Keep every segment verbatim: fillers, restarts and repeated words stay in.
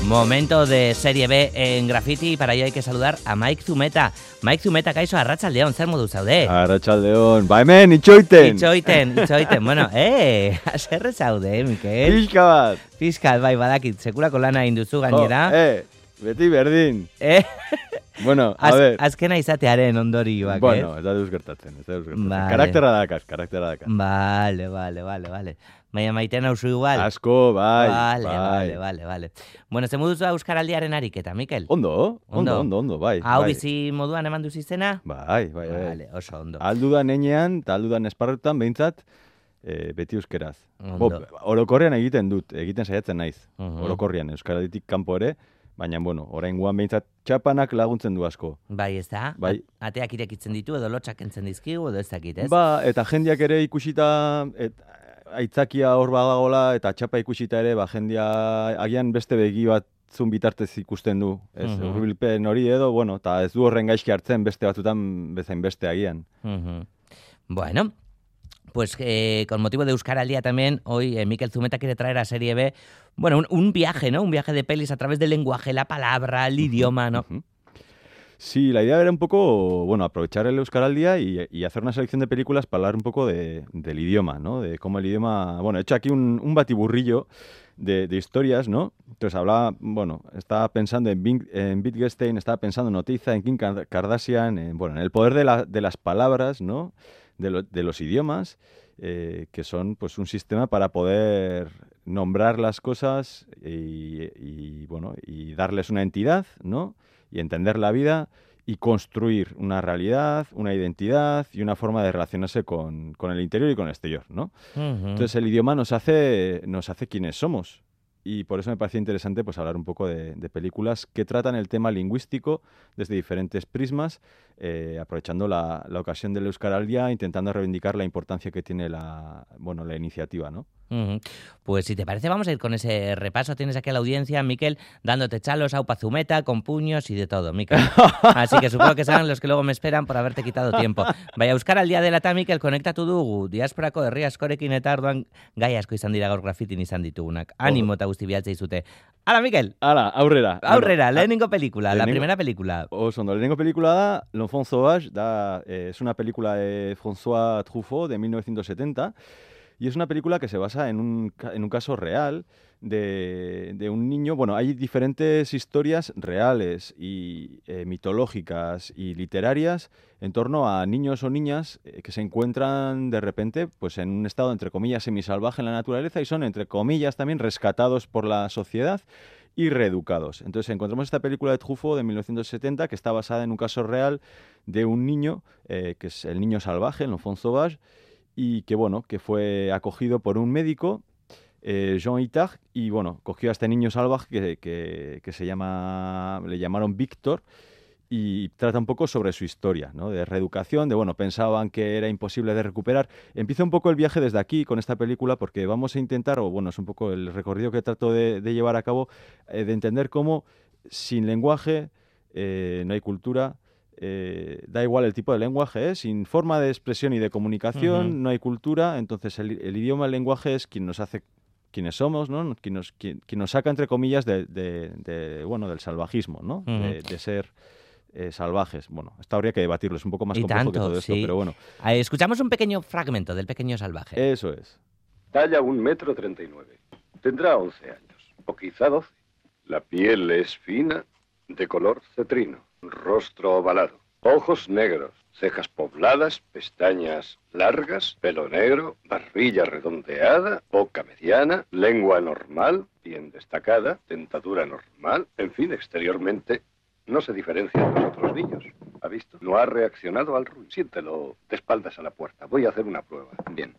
Momento de Serie B en Graffiti y para ello hay que saludar a Mike Zumeta. Mike Zumeta, kaixo, arratsaldeon, zer modu zaude? Arratsaldeon, ba hemen, itxoiten! Itxoiten, itxoiten, bueno, eh, zer zaude, Mikel? Pixka bat! Pixka, bai, badakit, sekulako lana induzu gainera. Jo, eh, beti berdin. Eh? Bueno, a Az, ver. Azkena izatearen ondorioak, bueno, eh? ez da duz gertatzen, ez da duz gertatzen. Vale. Karakterra dakaz, karakterra dakaz. Vale, vale, vale, vale. Baina maiten hauzu igual. Asko, bai, vale, bai. Vale, vale, vale. Bueno, ze moduzu Euskaraldiaren ariketa, Mikel? Ondo, ondo, ondo, ondo, bai. Hau bai. bizi moduan eman duz izena? Bai, bai, bai. Vale, oso ondo. Aldudan enean, eta aldudan esparrutan, behintzat, e, beti euskeraz. Bo, Ondo. orokorrean egiten dut, egiten saiatzen naiz. Mhm. Orokorrean, euskaraditik kanpo ere, baina, bueno, oraingoan behintzat txapanak laguntzen du asko. Bai, ez da? Bai. Ateak irekitzen ditu, edo lotxak entzen dizkigu, edo ez dakit, ez? Ba, eta jendeak ere ikusita, et, aitzakia hor badagola, eta txapa ikusita ere, ba, jendia agian beste begi batzun bitartez ikusten du. Ez, Mhm. hurbilpen hori edo, bueno, eta ez du horren gaizki hartzen beste batzutan bezain beste agian. Ujú. Bueno, pues eh, con motivo de Euskaraldia también, hoy eh, Mikel Zumeta quiere traer a Serie B, bueno, un, un viaje, ¿no? Un viaje de pelis a través del lenguaje, la palabra, el idioma, ¿no? Ujú. Sí, la idea era un poco, bueno, aprovechar el Euskaraldia y, y hacer una selección de películas para hablar un poco de, del idioma, ¿no? De cómo el idioma... Bueno, he hecho aquí un, un batiburrillo de, de historias, ¿no? Entonces hablaba, bueno, estaba pensando en, Bing, en Wittgenstein, estaba pensando en Notiza, en Kim Kardashian, en, bueno, en el poder de, la, de las palabras, ¿no? De, lo, de los idiomas, eh, que son pues un sistema para poder nombrar las cosas y, y, bueno, y darles una entidad, ¿no? Y entender la vida y construir una realidad, una identidad y una forma de relacionarse con, con el interior y con el exterior, ¿no? Ujú. Entonces el idioma nos hace, nos hace quienes somos. Y por eso me parecía interesante pues, hablar un poco de, de películas que tratan el tema lingüístico desde diferentes prismas, eh, aprovechando la, la ocasión del Euskaraldia, intentando reivindicar la importancia que tiene la, bueno, la iniciativa, ¿no? Ujú. Pues si te parece vamos a ir con ese repaso. Tienes aquí a la audiencia, Mikel, dándote chalos, aupa Zumeta, con puños y de todo, Mikel. Así que supongo que serán los que luego me esperan por haberte quitado tiempo. Bai, Euskaraldia dela eta Mikel konektatu dugu, diasporako herri askorekin eta arduan gai asko izan dira gaur grafitin izan ditugunak. Animo eta guzti bialtza izute. Hala, Mikel! Hala, aurrera. Aurrera, Bueno, lehenengo pelikula, la lehenengo- primera película. Oso ondo, lehenengo película da L'Enfant Sauvage, da, eh, es una película de François Truffaut de mil novecientos setenta y es una película que se basa en un, ca- en un caso real de, de un niño. Bueno, hay diferentes historias reales y eh, mitológicas y literarias en torno a niños o niñas eh, que se encuentran de repente pues, en un estado, entre comillas, semisalvaje en la naturaleza y son, entre comillas, también rescatados por la sociedad y reeducados. Entonces encontramos esta película de Truffaut de mil novecientos setenta que está basada en un caso real de un niño, eh, que es el niño salvaje, el Enfant Sauvage, y que, bueno, que fue acogido por un médico, eh, Jean Itard, y, bueno, cogió a este niño salvaje que, que, que se llama, le llamaron Víctor, y trata un poco sobre su historia, ¿no? De reeducación, de, bueno, pensaban que era imposible de recuperar. Empieza un poco el viaje desde aquí con esta película porque vamos a intentar, o bueno, es un poco el recorrido que trato de, de llevar a cabo, eh, de entender cómo sin lenguaje eh, no hay cultura, eh, da igual el tipo de lenguaje, ¿eh? Sin forma de expresión y de comunicación Ujú. no hay cultura, entonces el, el idioma, el lenguaje es quien nos hace quienes somos, ¿no? Quien nos, quien, quien nos saca, entre comillas, de, de, de, bueno, del salvajismo, ¿no? Ujú. de, de ser eh, salvajes. Bueno, esto habría que debatirlo, es un poco más Y complejo tanto, que todo esto, sí. pero bueno, Eh, Escuchamos un pequeño fragmento del Pequeño Salvaje. eso es. Talla un metro treinta y nueve. Tendrá once años, o quizá doce. La piel es fina, de color cetrino. Rostro ovalado. Ojos negros. Cejas pobladas, pestañas largas, pelo negro, barbilla redondeada, boca mediana, lengua normal, bien destacada, dentadura normal. En fin, exteriormente no se diferencia de los otros niños. ¿Ha visto? No ha reaccionado al ruido. Siéntelo de espaldas a la puerta. Voy a hacer una prueba. Bien.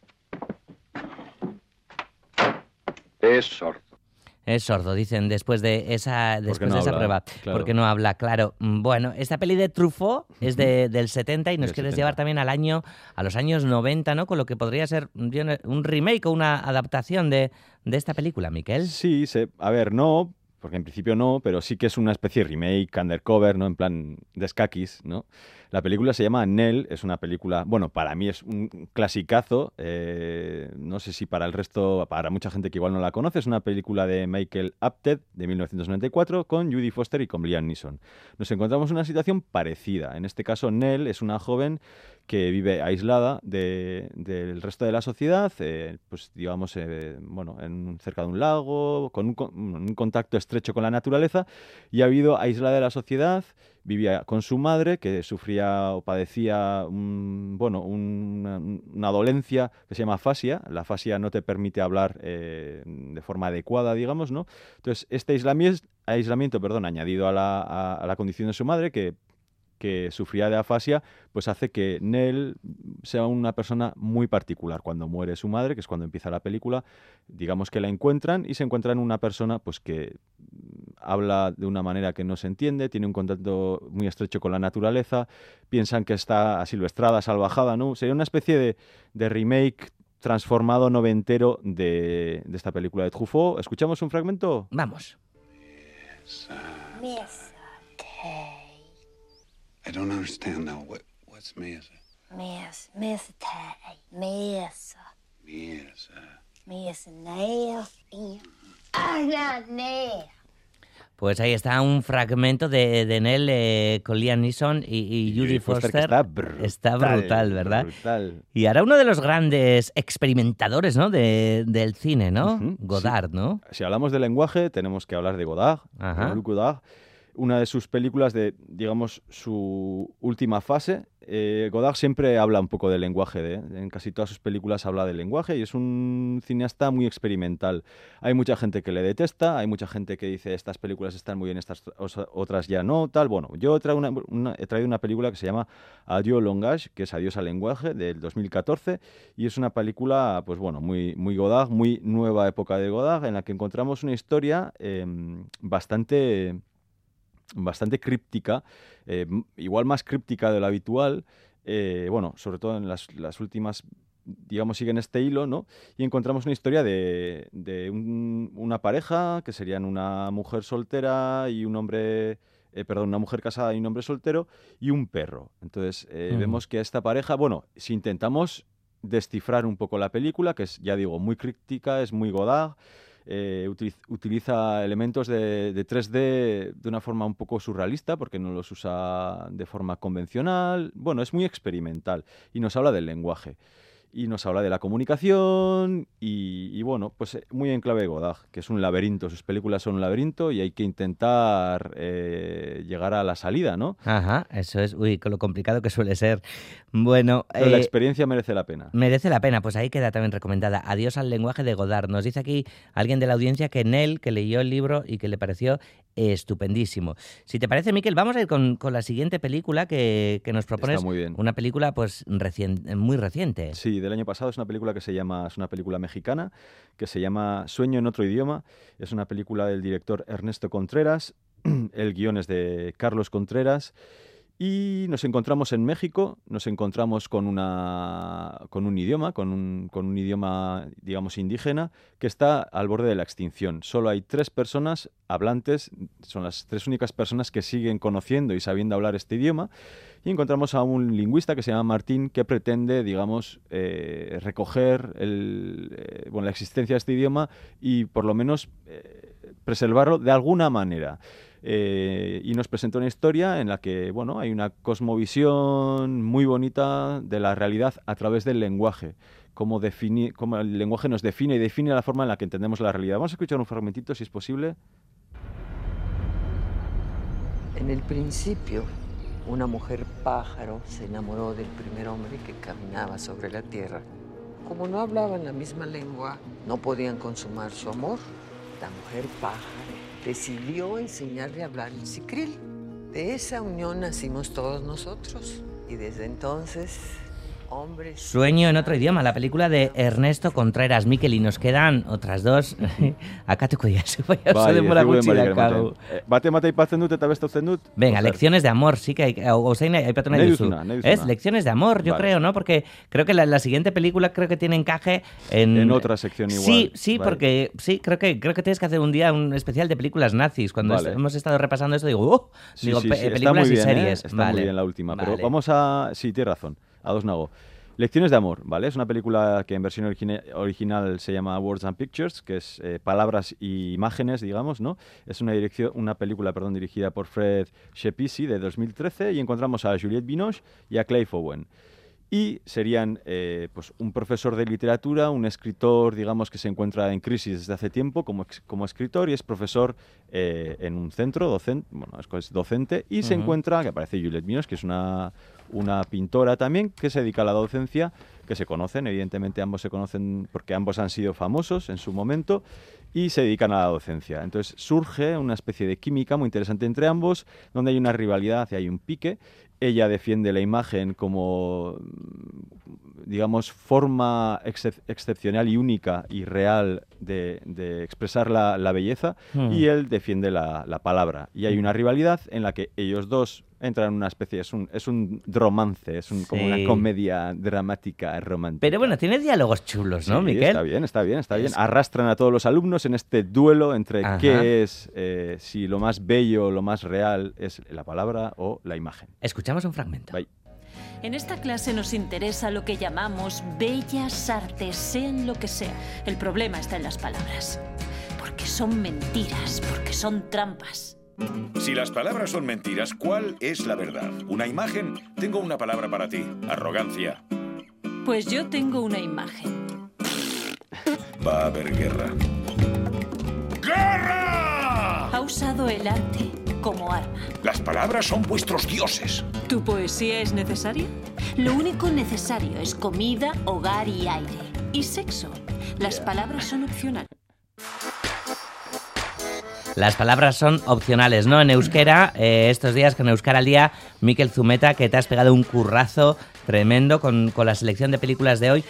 Es sordo. Es sordo, dicen, después de esa, después no de esa habla, prueba. claro. Porque no habla, claro. Mm, Bueno, esta peli de Truffaut es de, del setenta y nos Del quieres setenta. llevar también al año, a los años noventa, ¿no? Con lo que podría ser un remake o una adaptación de, de esta película, Miquel. Sí, se, a ver, no, porque en principio no, pero sí que es una especie de remake, undercover, ¿no? En plan de escaquis, ¿no? La película se llama Nell, es una película, bueno, para mí es un clasicazo, eh, no sé si para el resto, para mucha gente que igual no la conoce, es una película de Michael Apted de mil novecientos noventa y cuatro con Jodie Foster y con Liam Neeson. Nos encontramos en una situación parecida. En este caso, Nell es una joven que vive aislada de, del resto de la sociedad, eh, pues digamos, eh, bueno, en, cerca de un lago, con un, con un contacto estrecho con la naturaleza, y ha vivido aislada de la sociedad. Vivía con su madre, que sufría o padecía un, bueno, una, una dolencia que se llama afasia. La afasia no te permite hablar eh, de forma adecuada, digamos, ¿no? Entonces, este aislamiento, aislamiento perdón, añadido a la, a, a la condición de su madre, que que sufría de afasia, pues hace que Nell sea una persona muy particular. Cuando muere su madre, que es cuando empieza la película, digamos que la encuentran y se encuentran una persona pues que habla de una manera que no se entiende, tiene un contacto muy estrecho con la naturaleza, piensan que está asilvestrada, salvajada, ¿no? Sería una especie de, de remake transformado noventero de, de esta película de Truffaut. ¿Escuchamos un fragmento? Vamos. Miss I don't understand now. What, what's Mesa? Miss, Miss Tay, Miss, Mesa. Miss Nail, ah, Nail. Pues ahí está un fragmento de, de Nell eh, con Liam Neeson y, y Jodie Foster. Foster está brutal, está brutal, ¿verdad? Brutal. Y ahora uno de los grandes experimentadores, ¿no? de, del cine, ¿no? Uh-huh, Godard, sí. ¿no? Si hablamos de lenguaje, tenemos que hablar de Godard, Jean-Luc Godard. Una de sus películas de, digamos, su última fase. Eh, Godard siempre habla un poco del lenguaje, de, en casi todas sus películas habla del lenguaje y es un cineasta muy experimental. Hay mucha gente que le detesta, hay mucha gente que dice estas películas están muy bien, estas otras ya no, tal. Bueno, yo he traído una, una, he traído una película que se llama Adieu au langage, que es Adiós al lenguaje, del dos mil catorce, y es una película, pues bueno, muy, muy Godard, muy nueva época de Godard, en la que encontramos una historia eh, bastante... bastante críptica, eh, igual más críptica de lo habitual, eh, bueno, sobre todo en las, las últimas, digamos, siguen este hilo, ¿no? Y encontramos una historia de, de un, una pareja, que serían una mujer soltera y un hombre, eh, perdón, una mujer casada y un hombre soltero, y un perro. Entonces, eh, mm. vemos que esta pareja, bueno, si intentamos descifrar un poco la película, que es, ya digo, muy críptica, es muy Godard, Eh, utiliza, utiliza elementos de, de tres D de una forma un poco surrealista porque no los usa de forma convencional. Bueno, es muy experimental y nos habla del lenguaje y nos habla de la comunicación y, y bueno, pues muy en clave de Godard, que es un laberinto. Sus películas son un laberinto y hay que intentar eh, llegar a la salida, ¿no? Ajá, eso es, uy, con lo complicado que suele ser. Bueno, pero eh, la experiencia merece la pena. Merece la pena, pues ahí queda también recomendada. Adiós al lenguaje de Godard. Nos dice aquí alguien de la audiencia que Nell, que leyó el libro y que le pareció estupendísimo. Si te parece, Miquel, vamos a ir con, con la siguiente película que, que nos propones. Está muy bien. Una película pues recien, muy reciente. Sí, del año pasado. Es una película que se llama, es una película mexicana que se llama Sueño en otro idioma. Es una película del director Ernesto Contreras. El guión es de Carlos Contreras. Y nos encontramos en México, nos encontramos con, una, con un idioma, con un, con un idioma, digamos, indígena, que está al borde de la extinción. Solo hay tres personas hablantes, son las tres únicas personas que siguen conociendo y sabiendo hablar este idioma. Y encontramos a un lingüista que se llama Martín, que pretende, digamos, eh, recoger el, eh, bueno, la existencia de este idioma y, por lo menos, eh, preservarlo de alguna manera. Eh, y nos presenta una historia en la que, bueno, hay una cosmovisión muy bonita de la realidad a través del lenguaje, cómo, defini- cómo el lenguaje nos define y define la forma en la que entendemos la realidad. Vamos a escuchar un fragmentito, si es posible. En el principio, una mujer pájaro se enamoró del primer hombre que caminaba sobre la tierra. Como no hablaban la misma lengua, no podían consumar su amor. La mujer pájaro decidió enseñarle a hablar el sicril. De esa unión nacimos todos nosotros. Y desde entonces, hombres... Sueño en otro idioma, la película de Ernesto Contreras. Miquel, y nos quedan otras dos. Akatuko jaso, bai, oso Bai, denbora ez dugu gutxi denborarik daukagu. ematen. Eh, Bate mate aipatzen dut eta beste uzten dut? Venga, Ozer. lecciones de amor, sí que hay, o zein aipatu nahi Nahi duzu. duzuna, nahi duzuna. Es lecciones de amor, yo Vale. creo, ¿no? Porque creo que la, la siguiente película creo que tiene encaje en... En otra sección igual. Sí, sí, Vale. porque sí, creo que creo que tienes que hacer un día un especial de películas nazis. Cuando Vale. est- hemos estado repasando esto, digo, ¡oh! Sí, digo, sí, pe- sí, está películas muy bien, y series. ¿eh? Está Vale. muy bien la última. Pero Vale. vamos a... Sí, tienes razón. A dos nago. Lecciones de amor, ¿vale? Es una película que en versión origina- original se llama Words and Pictures, que es eh, palabras y imágenes, digamos, ¿no? Es una, dirección, una película perdón, dirigida por Fred Schepisi de dos mil trece y encontramos a Juliette Binoche y a Clive Owen. Y serían eh, pues un profesor de literatura, un escritor, digamos, que se encuentra en crisis desde hace tiempo como, ex- como escritor y es profesor eh, en un centro docente, bueno, es, es docente, y se Ujú. encuentra, que aparece Juliette Binoche, que es una, una pintora también, que se dedica a la docencia, que se conocen, evidentemente ambos se conocen porque ambos han sido famosos en su momento, y se dedican a la docencia. Entonces surge una especie de química muy interesante entre ambos, donde hay una rivalidad y hay un pique. Ella defiende la imagen como, digamos, forma excep- excepcional y única y real de, de expresar la, la belleza, Hmm. y él defiende la, la palabra. Y hay una rivalidad en la que ellos dos entran en una especie, es un, es un romance, es un, como Sí. una comedia dramática romántica. Pero bueno, tiene diálogos chulos, ¿no, Sí, Miquel? está bien, está bien, está bien. Es- Arrastran a todos los alumnos en este duelo entre Ajá. qué es, eh, si lo más bello, lo más real es la palabra o la imagen. Escuchamos un fragmento. Bye. En esta clase nos interesa lo que llamamos bellas artes, sean lo que sea. El problema está en las palabras. Porque son mentiras, porque son trampas. Si las palabras son mentiras, ¿cuál es la verdad? ¿Una imagen? Tengo una palabra para ti. Arrogancia. Pues yo tengo una imagen. Va a haber guerra. ¡Guerra! Ha usado el arte como arma. Las palabras son vuestros dioses. ¿Tu poesía es necesaria? Lo único necesario es comida, hogar y aire. Y sexo. Las palabras son opcionales. Las palabras son opcionales, ¿no? En euskera, eh, estos días con Euskara al Día, Miquel Zumeta, que te has pegado un currazo tremendo con, con la selección de películas de hoy.